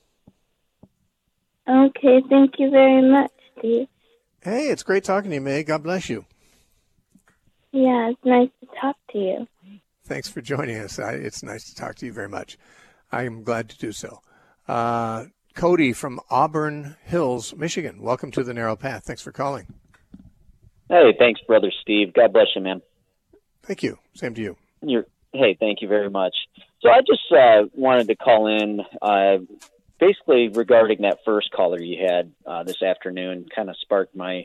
Okay, thank you very much, Steve. Hey, it's great talking to you, May. God bless you. Yeah, it's nice to talk to you. Thanks for joining us. I, it's nice to talk to you very much. I am glad to do so. Uh, Cody from Auburn Hills, Michigan. Welcome to the Narrow Path. Thanks for calling. Hey, thanks, Brother Steve. God bless you, man. Thank you. Same to you. You're, hey, thank you very much. So I just uh, wanted to call in uh, basically regarding that first caller you had uh, this afternoon, kind of sparked my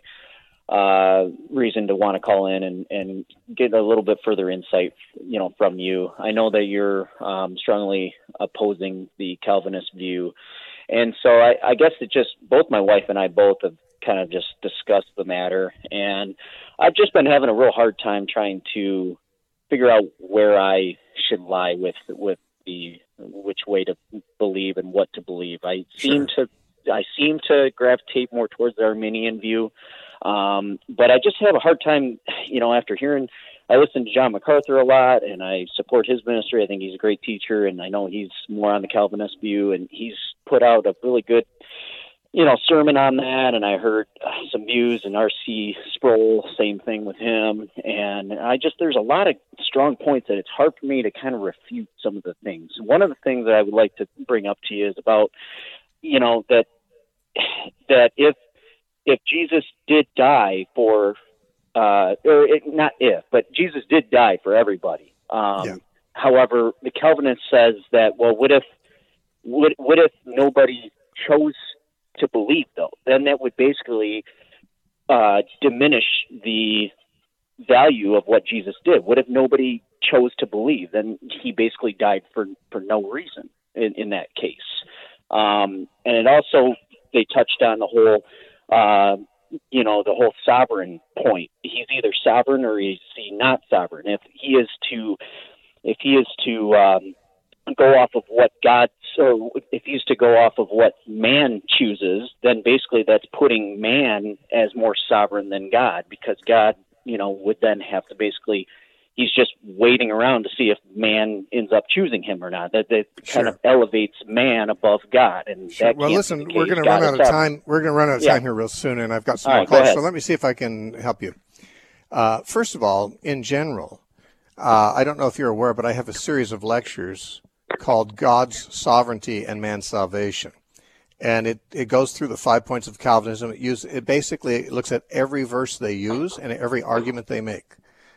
uh, reason to want to call in and, and get a little bit further insight, you know, from you. I know that you're um, strongly opposing the Calvinist view. And so I, I guess it just, both my wife and I both have kind of just discussed the matter. And I've just been having a real hard time trying to figure out where I should lie with, with the, which way to believe and what to believe. I seem Sure. to, I seem to gravitate more towards the Arminian view. Um, but I just have a hard time, you know, after hearing, I listen to John MacArthur a lot and I support his ministry. I think he's a great teacher and I know he's more on the Calvinist view and he's put out a really good, you know, sermon on that. And I heard uh, some views and R C Sproul, same thing with him. And I just, there's a lot of strong points that it's hard for me to kind of refute some of the things. One of the things that I would like to bring up to you is about, you know, that, that if, if Jesus did die for, uh, or it, not if, but Jesus did die for everybody. Um, Yeah. However, the Calvinist says that, well, what if, what, what if nobody chose to believe though? Then that would basically, uh, diminish the value of what Jesus did. What if nobody chose to believe? Then he basically died for, for no reason in, in that case. Um, and it also, they touched on the whole, uh, you know, the whole sovereign point. He's either sovereign or he's he not sovereign. If he is to, if he is to um, go off of what God, so if he's to go off of what man chooses, then basically that's putting man as more sovereign than God, because God, you know, would then have to basically, he's just waiting around to see if man ends up choosing him or not. That, that Sure. kind of elevates man above God. And Sure. that Well, can't listen, be the we're case. going to God run out is of sovereign. time. We're going to run out of Yeah. time here real soon, and I've got some All more right, go calls. ahead. So let me see if I can help you. Uh, first of all, in general, uh, I don't know if you're aware, but I have a series of lectures called God's Sovereignty and Man's Salvation. And it, it goes through the five points of Calvinism. It, use, it basically looks at every verse they use and every argument they make.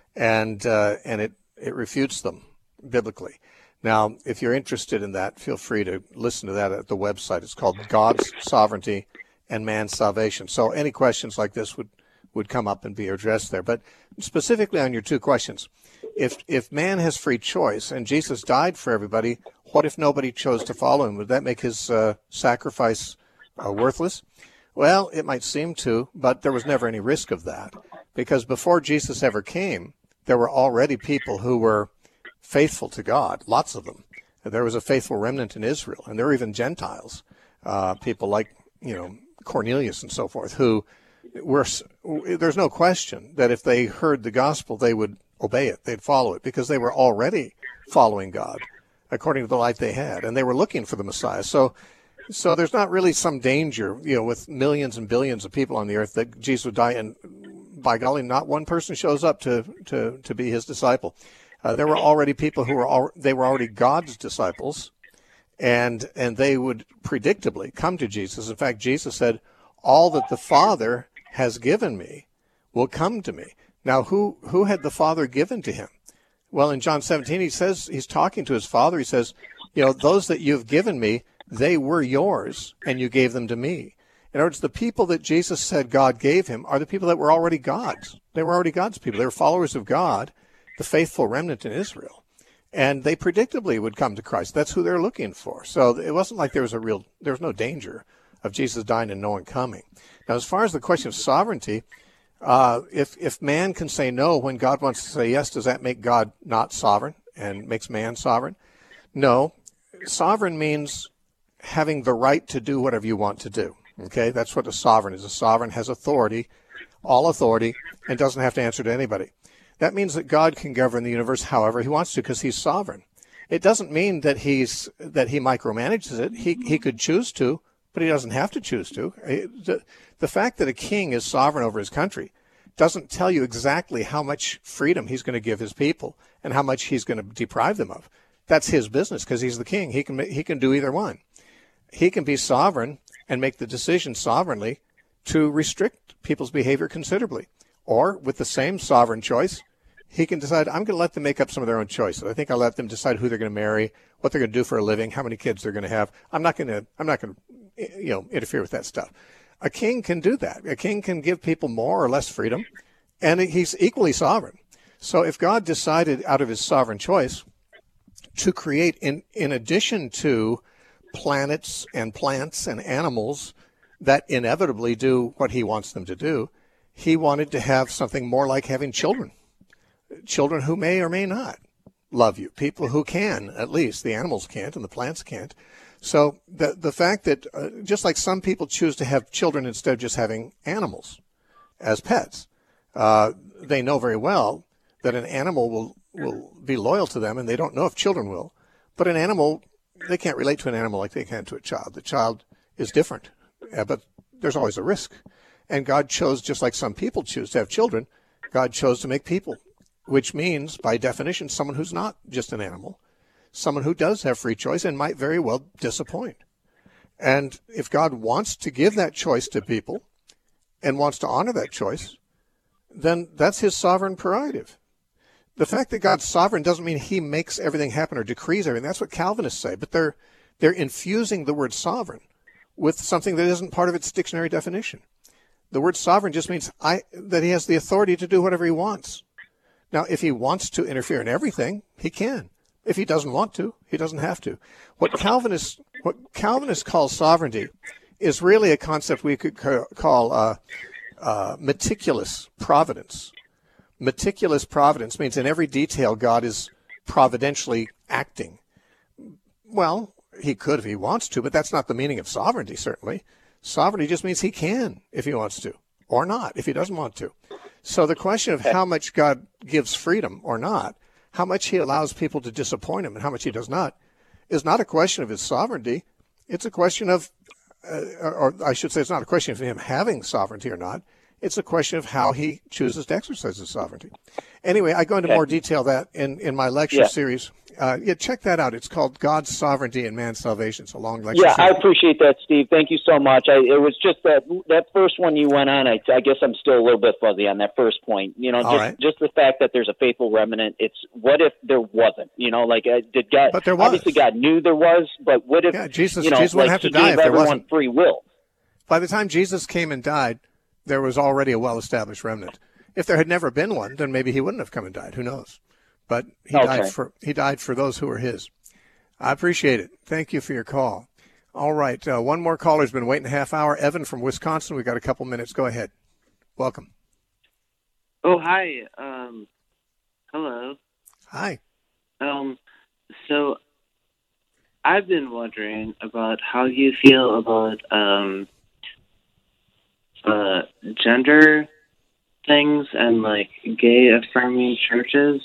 And uh, and it, it refutes them biblically. Now, if you're interested in that, feel free to listen to that at the website. It's called God's Sovereignty and Man's Salvation. So any questions like this would, would come up and be addressed there. But specifically on your two questions, if if man has free choice and Jesus died for everybody, what if nobody chose to follow him? Would that make his uh, sacrifice uh, worthless? Well, it might seem to, but there was never any risk of that, because before Jesus ever came, there were already people who were faithful to God, lots of them. There was a faithful remnant in Israel, and there were even Gentiles, uh, people like, you know, Cornelius and so forth, who were, there's no question that if they heard the gospel, they would obey it, they'd follow it, because they were already following God according to the life they had, and they were looking for the Messiah. So so there's not really some danger, you know, with millions and billions of people on the earth that Jesus would die, and by golly, not one person shows up to, to, to be his disciple. Uh, there were already people who were al- they were already God's disciples, and and they would predictably come to Jesus. In fact, Jesus said, "All that the Father has given me will come to me." Now, who who had the Father given to him? Well, in John seventeen, he says, he's talking to his Father. He says, you know, those that you've given me, they were yours, and you gave them to me. In other words, the people that Jesus said God gave him are the people that were already God's. They were already God's people. They were followers of God, the faithful remnant in Israel. And they predictably would come to Christ. That's who they're looking for. So it wasn't like there was a real, there was no danger of Jesus dying and no one coming. Now, as far as the question of sovereignty, uh, if, if man can say no when God wants to say yes, does that make God not sovereign and makes man sovereign? No. Sovereign means having the right to do whatever you want to do. Okay, that's what a sovereign is. A sovereign has authority, all authority, and doesn't have to answer to anybody. That means that God can govern the universe however he wants to, because he's sovereign. It doesn't mean that he's that he micromanages it. He he could choose to, but he doesn't have to choose to. The, the fact that a king is sovereign over his country doesn't tell you exactly how much freedom he's going to give his people and how much he's going to deprive them of. That's his business, because he's the king. He can he can do either one. He can be sovereign and make the decision sovereignly to restrict people's behavior considerably. Or with the same sovereign choice, he can decide, I'm going to let them make up some of their own choices. I think I'll let them decide who they're going to marry, what they're going to do for a living, how many kids they're going to have. I'm not going to, I'm not going to, you know, interfere with that stuff. A king can do that. A king can give people more or less freedom, and he's equally sovereign. So if God decided out of his sovereign choice to create, in, in addition to planets and plants and animals that inevitably do what he wants them to do, he wanted to have something more like having children. Children who may or may not love you. People who can, at least. The animals can't and the plants can't. So the the fact that uh, just like some people choose to have children instead of just having animals as pets, uh, they know very well that an animal will, will be loyal to them, and they don't know if children will. But an animal, they can't relate to an animal like they can to a child. The child is different, uh, but there's always a risk. And God chose, just like some people choose to have children, God chose to make people, which means, by definition, someone who's not just an animal, someone who does have free choice and might very well disappoint. And if God wants to give that choice to people and wants to honor that choice, then that's his sovereign prerogative. The fact that God's sovereign doesn't mean he makes everything happen or decrees everything. That's what Calvinists say, but they're they're infusing the word sovereign with something that isn't part of its dictionary definition. The word sovereign just means I, that he has the authority to do whatever he wants. Now, if he wants to interfere in everything, he can. If he doesn't want to, he doesn't have to. What Calvinists, what Calvinists call sovereignty is really a concept we could call uh, uh, meticulous providence. Meticulous providence means in every detail God is providentially acting. Well, he could if he wants to, but that's not the meaning of sovereignty, certainly. Sovereignty just means he can if he wants to, or not if he doesn't want to. So the question of how much God gives freedom or not, how much he allows people to disappoint him and how much he does not, is not a question of his sovereignty. It's a question of, uh, or I should say it's not a question of him having sovereignty or not. It's a question of how he chooses to exercise his sovereignty. Anyway, I go into okay. more detail that in, in my lecture yeah. series. Uh, yeah, check that out. It's called God's Sovereignty and Man's Salvation. It's a long lecture Yeah, series. I appreciate that, Steve. Thank you so much. I, it was just that that first one you went on, I, I guess I'm still a little bit fuzzy on that first point. You know, All just, right. just the fact that there's a faithful remnant. It's what if there wasn't? You know, like uh, did God, but there was. Obviously God knew there was, but what if, yeah, Jesus, you know, Jesus like wouldn't have to he die gave if there everyone wasn't. free will? By the time Jesus came and died, there was already a well-established remnant. If there had never been one, then maybe he wouldn't have come and died. Who knows? But he okay. died for he died for those who were his. I appreciate it. Thank you for your call. All right, uh, one more caller's been waiting a half hour. Evan from Wisconsin. We've got a couple minutes. Go ahead. Welcome. Oh, hi. Um, hello. Hi. Um, so I've been wondering about how you feel about um, uh, gender things and like gay affirming churches.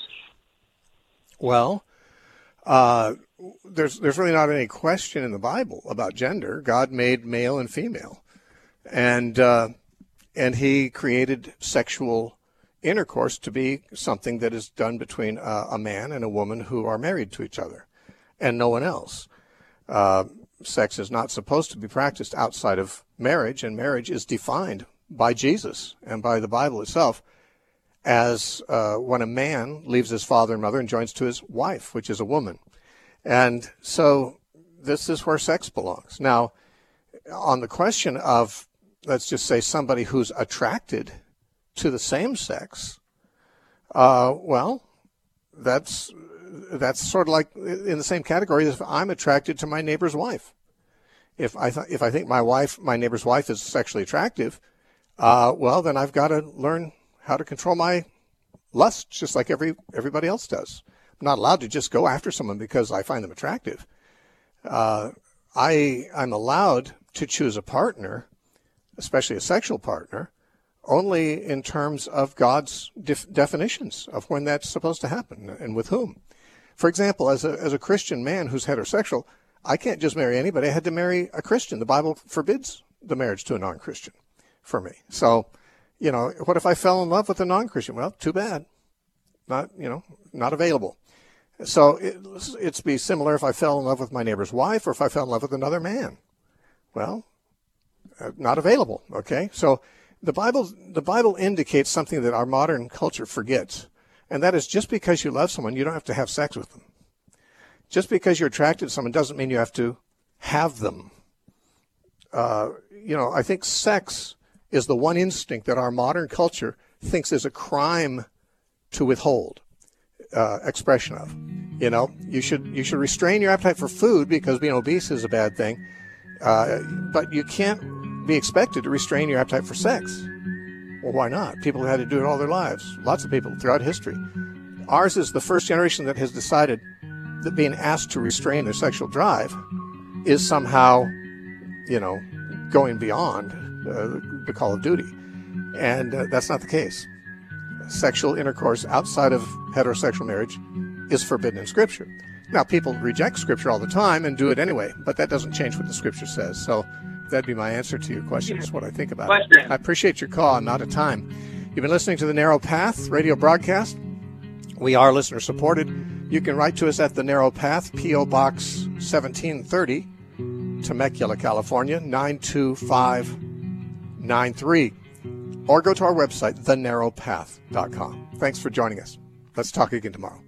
Well, uh, there's there's really not any question in the Bible about gender. God made male and female, and uh, and He created sexual intercourse to be something that is done between a, a man and a woman who are married to each other, and no one else. Uh, sex is not supposed to be practiced outside of marriage, and marriage is defined by Jesus and by the Bible itself as uh, when a man leaves his father and mother and joins to his wife, which is a woman. And so this is where sex belongs. Now, on the question of, let's just say, somebody who's attracted to the same sex, uh, well, that's that's sort of like in the same category as if I'm attracted to my neighbor's wife. If I th- if I think my wife, my neighbor's wife, is sexually attractive, uh, well, then I've got to learn how to control my lust, just like every everybody else does. I'm not allowed to just go after someone because I find them attractive. Uh, I I'm allowed to choose a partner, especially a sexual partner, only in terms of God's def- definitions of when that's supposed to happen and with whom. For example, as a as a Christian man who's heterosexual, I can't just marry anybody. I had to marry a Christian. The Bible forbids the marriage to a non-Christian for me. So, you know, what if I fell in love with a non-Christian? Well, too bad. Not, you know, not available. So it, it's be similar if I fell in love with my neighbor's wife or if I fell in love with another man. Well, uh, not available. Okay. So the Bible, the Bible indicates something that our modern culture forgets. And that is, just because you love someone, you don't have to have sex with them. Just because you're attracted to someone doesn't mean you have to have them. Uh, you know, I think sex is the one instinct that our modern culture thinks is a crime to withhold uh, expression of. You know, you should you should restrain your appetite for food because being obese is a bad thing, uh, but you can't be expected to restrain your appetite for sex. Well, why not? People have had to do it all their lives. Lots of people throughout history. Ours is the first generation that has decided that being asked to restrain their sexual drive is somehow, you know, going beyond uh, the call of duty. And uh, that's not the case. Sexual intercourse outside of heterosexual marriage is forbidden in Scripture. Now, people reject Scripture all the time and do it anyway, but that doesn't change what the Scripture says. So that'd be my answer to your question, is what I think about it. I appreciate your call. I'm out of time. You've been listening to the Narrow Path radio broadcast. We are listener supported. You can write to us at the Narrow Path, P O Box seventeen thirty, Temecula, California, nine two five nine three. Or go to our website, the narrow path dot com. Thanks for joining us. Let's talk again tomorrow.